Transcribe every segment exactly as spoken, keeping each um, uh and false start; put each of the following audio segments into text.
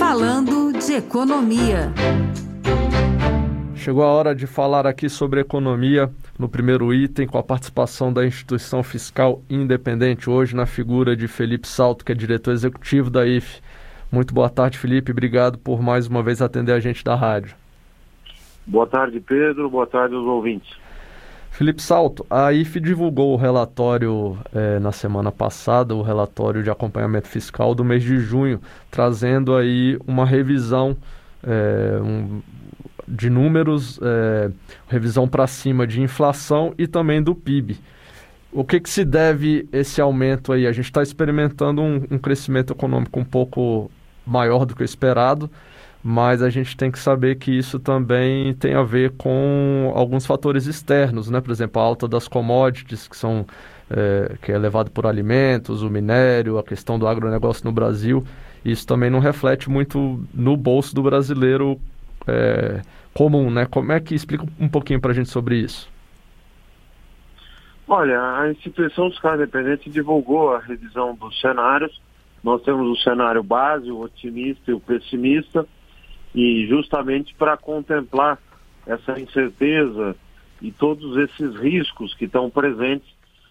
Falando de Economia. Chegou a hora de falar aqui sobre economia no primeiro item, com a participação da Instituição Fiscal Independente, hoje na figura de Felipe Salto, que é diretor executivo da I F E. Muito boa tarde, Felipe. Obrigado por mais uma vez atender a gente da rádio. Boa tarde, Pedro. Boa tarde aos ouvintes. Felipe Salto, a I F E divulgou o relatório eh, na semana passada, o relatório de acompanhamento fiscal do mês de junho, trazendo aí uma revisão eh, um, de números, eh, revisão para cima de inflação e também do P I B. O que, que se deve esse aumento aí? A gente está experimentando um, um crescimento econômico um pouco maior do que o esperado, mas a gente tem que saber que isso também tem a ver com alguns fatores externos, né? Por exemplo, a alta das commodities, que são é, que é levado por alimentos, o minério, a questão do agronegócio no Brasil. Isso também não reflete muito no bolso do brasileiro é, comum, né? Como é que explica um pouquinho para a gente sobre isso? Olha, a Instituição Fiscal Independente divulgou a revisão dos cenários. Nós temos o cenário base, o otimista e o pessimista, e justamente para contemplar essa incerteza e todos esses riscos que estão presentes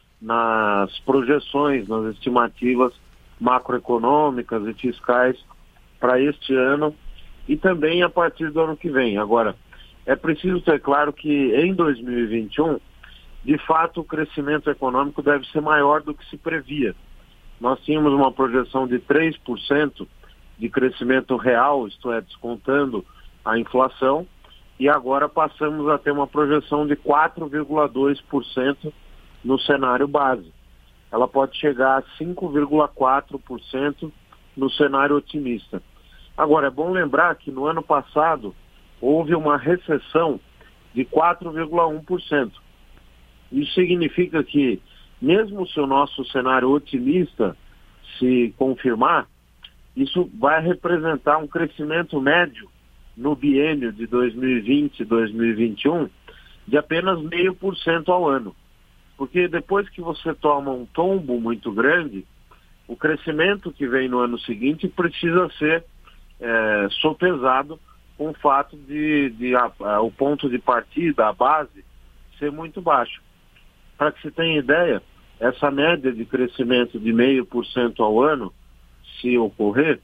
nas projeções, nas estimativas macroeconômicas e fiscais para este ano e também a partir do ano que vem. Agora, é preciso ter claro que em dois mil e vinte e um, de fato, o crescimento econômico deve ser maior do que se previa. Nós tínhamos uma projeção de três por cento de crescimento real, isto é, descontando a inflação, e agora passamos a ter uma projeção de quatro vírgula dois por cento no cenário base. Ela pode chegar a cinco vírgula quatro por cento no cenário otimista. Agora, é bom lembrar que no ano passado houve uma recessão de quatro vírgula um por cento. Isso significa que, mesmo se o nosso cenário otimista se confirmar, isso vai representar um crescimento médio no biênio de dois mil e vinte e dois mil e vinte e um de apenas zero vírgula cinco por cento ao ano. Porque depois que você toma um tombo muito grande, o crescimento que vem no ano seguinte precisa ser é, sopesado com o fato de, de a, a, o ponto de partida, a base, ser muito baixo. Para que você tenha ideia, essa média de crescimento de zero vírgula cinco por cento ao ano, se ocorrer,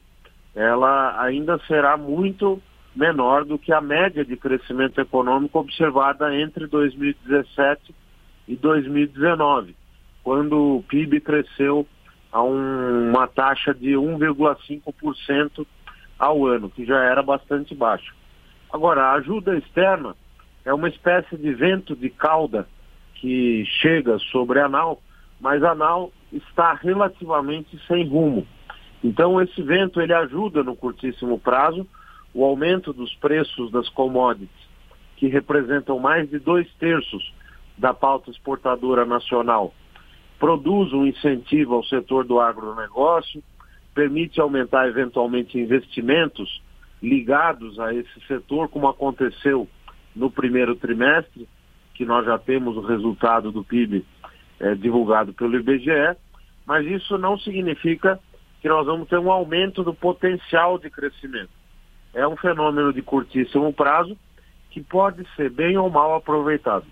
ela ainda será muito menor do que a média de crescimento econômico observada entre dois mil e dezessete e dois mil e dezenove, quando o P I B cresceu a um, uma taxa de um vírgula cinco por cento ao ano, que já era bastante baixo. Agora, a ajuda externa é uma espécie de vento de cauda que chega sobre a nau, mas a nau está relativamente sem rumo. Então, esse vento ele ajuda no curtíssimo prazo o aumento dos preços das commodities, que representam mais de dois terços da pauta exportadora nacional. Produz um incentivo ao setor do agronegócio, permite aumentar eventualmente investimentos ligados a esse setor, como aconteceu no primeiro trimestre, que nós já temos o resultado do P I B é, divulgado pelo I B G E, mas isso não significa que nós vamos ter um aumento do potencial de crescimento. É um fenômeno de curtíssimo prazo que pode ser bem ou mal aproveitado.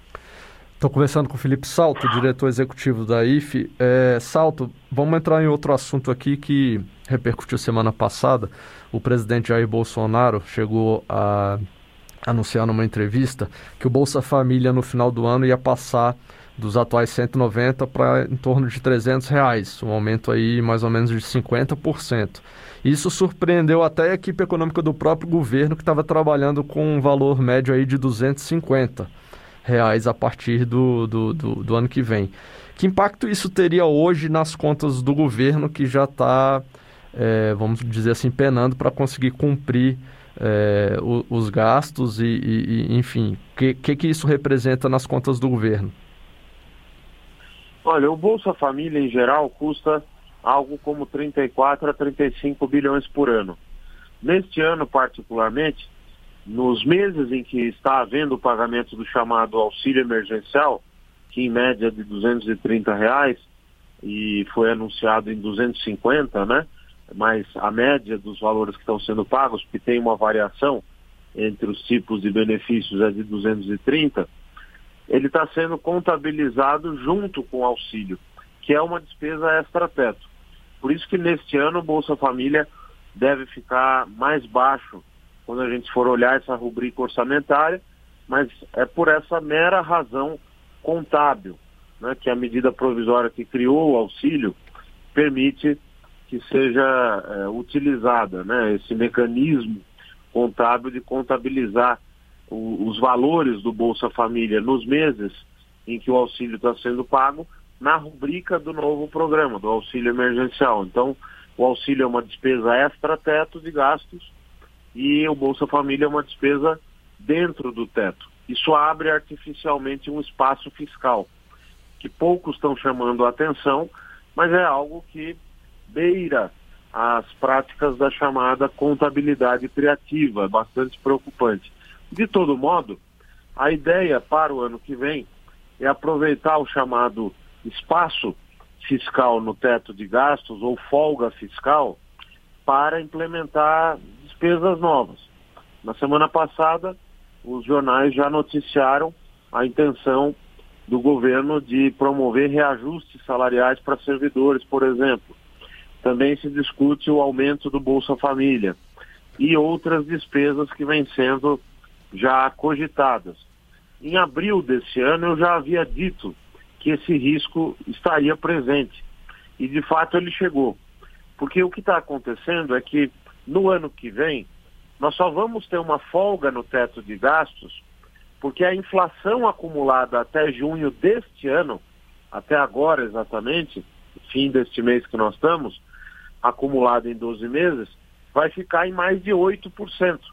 Estou conversando com o Felipe Salto, diretor executivo da I F E. É, Salto, vamos entrar em outro assunto aqui que repercutiu semana passada. O presidente Jair Bolsonaro chegou a anunciar numa entrevista que o Bolsa Família no final do ano ia passar dos atuais cento e noventa para em torno de trezentos reais, um aumento aí mais ou menos de cinquenta por cento. Isso surpreendeu até a equipe econômica do próprio governo, que estava trabalhando com um valor médio aí de duzentos e cinquenta reais a partir do, do, do, do ano que vem. Que impacto isso teria hoje nas contas do governo, que já está, é, vamos dizer assim, penando para conseguir cumprir é, o, os gastos e, e, e enfim, o que, que, que isso representa nas contas do governo? Olha, o Bolsa Família em geral custa algo como trinta e quatro a trinta e cinco bilhões por ano. Neste ano, particularmente, nos meses em que está havendo o pagamento do chamado auxílio emergencial, que em média é de duzentos e trinta reais, e foi anunciado em duzentos e cinquenta, né? mas a média dos valores que estão sendo pagos, que tem uma variação entre os tipos de benefícios é de duzentos e trinta, ele está sendo contabilizado junto com o auxílio, que é uma despesa extra-teto. Por isso que neste ano o Bolsa Família deve ficar mais baixo quando a gente for olhar essa rubrica orçamentária, mas é por essa mera razão contábil, né, que a medida provisória que criou o auxílio permite que seja é, utilizada, né, esse mecanismo contábil de contabilizar o, os valores do Bolsa Família nos meses em que o auxílio está sendo pago na rubrica do novo programa, do auxílio emergencial. Então, o auxílio é uma despesa extra-teto de gastos e o Bolsa Família é uma despesa dentro do teto. Isso abre artificialmente um espaço fiscal, que poucos estão chamando a atenção, mas é algo que beira as práticas da chamada contabilidade criativa, bastante preocupante. De todo modo, a ideia para o ano que vem é aproveitar o chamado espaço fiscal no teto de gastos ou folga fiscal para implementar despesas novas. Na semana passada, os jornais já noticiaram a intenção do governo de promover reajustes salariais para servidores, por exemplo. Também se discute o aumento do Bolsa Família e outras despesas que vêm sendo já cogitadas. Em abril desse ano eu já havia dito que esse risco estaria presente e de fato ele chegou. Porque o que está acontecendo é que no ano que vem nós só vamos ter uma folga no teto de gastos porque a inflação acumulada até junho deste ano, até agora exatamente, fim deste mês que nós estamos, acumulada em doze meses, vai ficar em mais de oito por cento.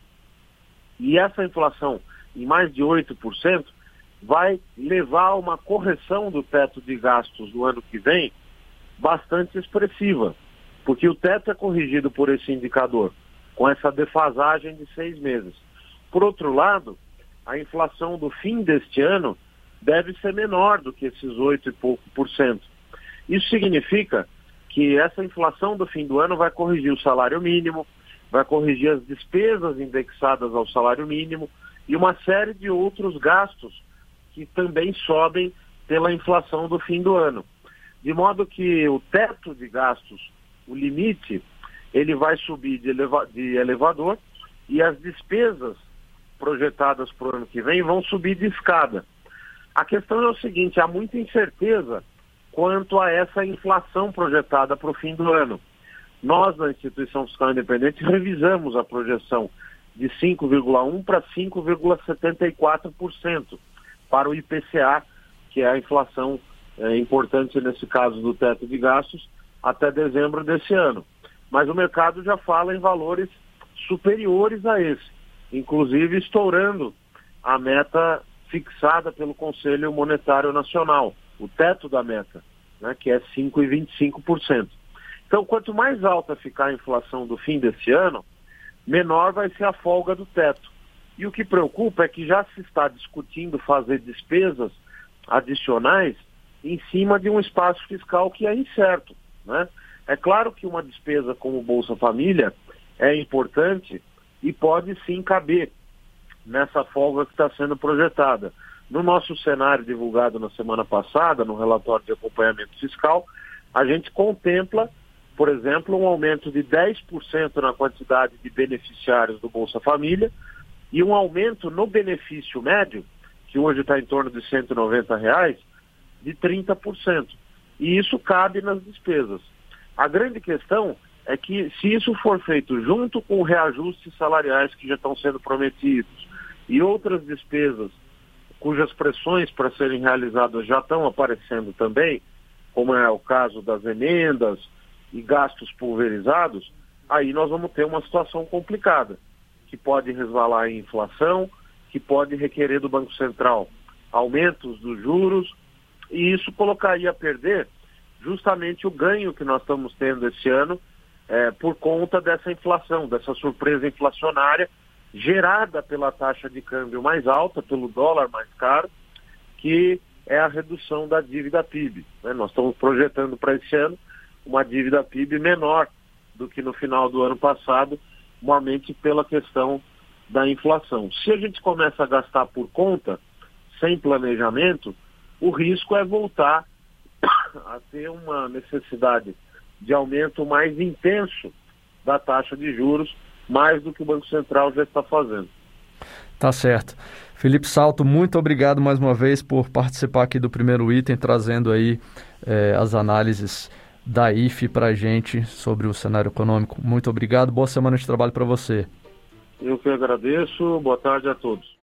E essa inflação em mais de oito por cento vai levar a uma correção do teto de gastos do ano que vem bastante expressiva, porque o teto é corrigido por esse indicador, com essa defasagem de seis meses. Por outro lado, a inflação do fim deste ano deve ser menor do que esses oito e pouco por cento. Isso significa que essa inflação do fim do ano vai corrigir o salário mínimo, vai corrigir as despesas indexadas ao salário mínimo e uma série de outros gastos que também sobem pela inflação do fim do ano. De modo que o teto de gastos, o limite, ele vai subir de, eleva- de elevador e as despesas projetadas para o ano que vem vão subir de escada. A questão é o seguinte, há muita incerteza quanto a essa inflação projetada para o fim do ano. Nós, na Instituição Fiscal Independente, revisamos a projeção de cinco vírgula um por cento para cinco vírgula setenta e quatro por cento para o I P C A, que é a inflação é, importante nesse caso do teto de gastos, até dezembro desse ano. Mas o mercado já fala em valores superiores a esse, inclusive estourando a meta fixada pelo Conselho Monetário Nacional, o teto da meta, né, que é cinco vírgula vinte e cinco por cento. Então, quanto mais alta ficar a inflação do fim desse ano, menor vai ser a folga do teto. E o que preocupa é que já se está discutindo fazer despesas adicionais em cima de um espaço fiscal que é incerto, né? É claro que uma despesa como o Bolsa Família é importante e pode sim caber nessa folga que está sendo projetada. No nosso cenário divulgado na semana passada, no relatório de acompanhamento fiscal, a gente contempla, por exemplo, um aumento de dez por cento na quantidade de beneficiários do Bolsa Família e um aumento no benefício médio, que hoje está em torno de cento e noventa reais, de trinta por cento. E isso cabe nas despesas. A grande questão é que, se isso for feito junto com reajustes salariais que já estão sendo prometidos e outras despesas cujas pressões para serem realizadas já estão aparecendo também, como é o caso das emendas e gastos pulverizados, aí nós vamos ter uma situação complicada, que pode resvalar em inflação, que pode requerer do Banco Central aumentos dos juros, e isso colocaria a perder justamente o ganho que nós estamos tendo esse ano é, por conta dessa inflação, dessa surpresa inflacionária gerada pela taxa de câmbio mais alta, pelo dólar mais caro, que é a redução da dívida P I B. Né? Nós estamos projetando para esse ano uma dívida P I B menor do que no final do ano passado, normalmente pela questão da inflação. Se a gente começa a gastar por conta, sem planejamento, o risco é voltar a ter uma necessidade de aumento mais intenso da taxa de juros, mais do que o Banco Central já está fazendo. Tá certo. Felipe Salto, muito obrigado mais uma vez por participar aqui do Primeiro Item, trazendo aí eh, as análises da I F E para a gente sobre o cenário econômico. Muito obrigado, boa semana de trabalho para você. Eu que agradeço, boa tarde a todos.